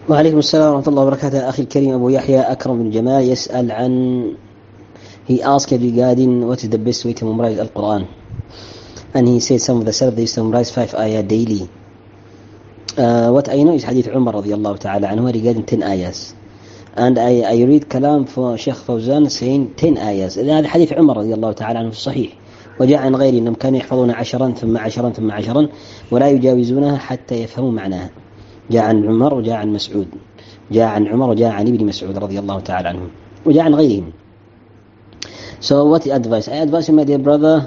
وعليكم السلام ورحمة الله وبركاته. أخي الكريم أبو يحيى أكرم بن جمال يسأل عن he asked regarding what is the best way to memorize Al-Quran, and he said some of the Salaf they used to memorize 5 ayah daily. What I know is Hadith Umar radiallahu ta'ala anhu regarding 10 ayahs, and I read kalam for Sheikh Fawzan saying 10 ayahs. هذا حديث عمر رضي الله تعالى عنه في الصحيح. وجاء عن غيره أنهم كانوا يحفظون 10 ثم 10 ثم 10 ولا يجاوزونها حتى يفهموا معناها. جاء عن عمر وجاء عن مسعود، جاء عن عمر وجاء عن ابن مسعود رضي الله تعالى عنهم وجاء عن غيرهم. So what advice? I advise you, my dear brother,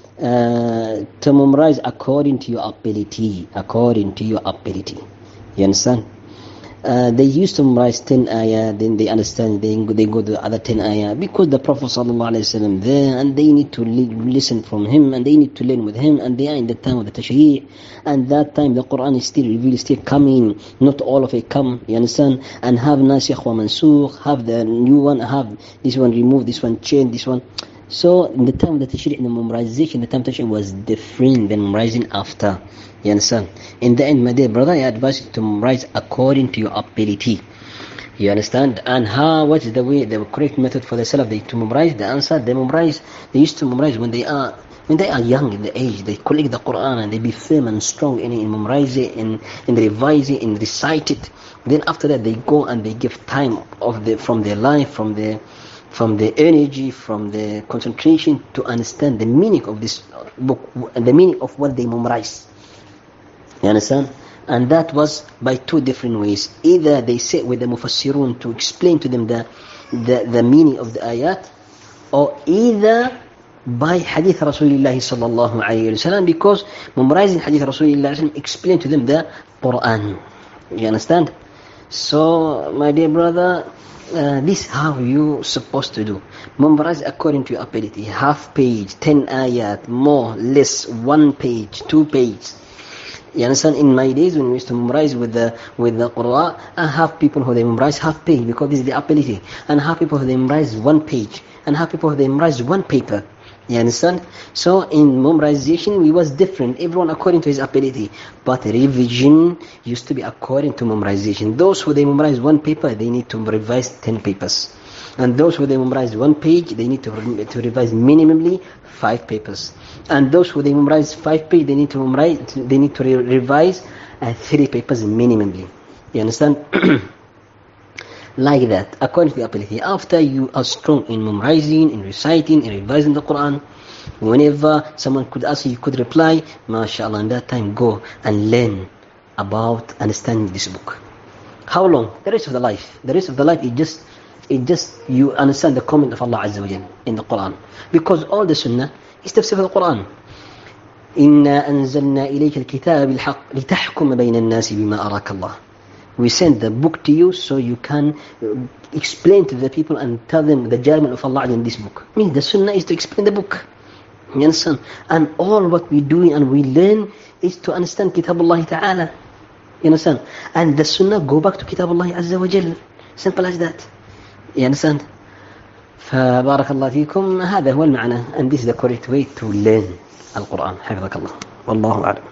to memorize according to your ability. According to your ability. You understand? They used to memorize 10 ayah, then they understand, they go to the other 10 ayah, because the Prophet ﷺ there, and they need to listen from him, and they need to learn with him, and they are in the time of the tashri', and that time the Quran is still revealed, still coming, not all of it come, you understand, and have nasikh wa mansukh, have the new one, have this one removed, this one changed, this one. So in the time of the tashri', in the memorization, the time of tashri' was different than memorizing after. You understand? In the end, my dear brother, I advise you to memorize according to your ability. You understand? And what is the way, the correct method for the Salaf to memorize? The answer, they used to memorize when they are young in the age. They collect the Quran and they be firm and strong in memorizing, in revising, in recite it. Then after that, they go and they give time from their life, from the energy, from the concentration to understand the meaning of this book, and the meaning of what they memorize. You understand? And that was by 2 different ways. Either they sit with the mufassirun to explain to them the meaning of the ayat, or either by hadith Rasulullah sallallahu alayhi wa sallam, because memorizing hadith Rasulullah sallallahu explain to them the Quran. You understand? So, my dear brother, this is how you supposed to do. Memorize according to your ability. Half page, 10 ayat, more, less, 1 page, 2 pages. You understand? In my days when we used to memorize with the Quran, I have people who they memorize half page because this is the ability, and have people who they memorize 1 page, and have people who they memorize 1 paper. You understand? So in memorization we was different, everyone according to his ability, but revision used to be according to memorization. Those who they memorize 1 paper, they need to revise 10 papers. And those who they memorize 1 page, they need to revise minimally 5 papers. And those who they memorize 5 pages, they need to revise 3 papers minimally. You understand? Like that, according to the ability. After you are strong in memorizing, in reciting, in revising the Quran, whenever someone could ask you, you could reply, mashallah, in that time go and learn about understanding this book. How long? The rest of the life. The rest of the life is just you understand the comment of Allah Azza wa Jalla in the Quran. Because all the Sunnah is tafsir of the Quran. إِنَّا أَنزَلْنَا إِلَيْكَ الْكِتَابَ بِالْحَقِّ لِتَحْكُمَ بَيْنَ النَّاسِ بِمَا أَرَاكَ اللَّهُ. We send the book to you so you can explain to the people and tell them the judgment of Allah in this book. I mean, the Sunnah is to explain the book. You understand? And all what we do and we learn is to understand Kitab Allah Ta'ala. You understand? And the Sunnah go back to Kitab Allah Azza wa Jal. Simple as that. You understand? فبارك الله فيكم. هذا هو المعنى. And this is the correct way to learn القرآن. حفظك الله. والله أعلم.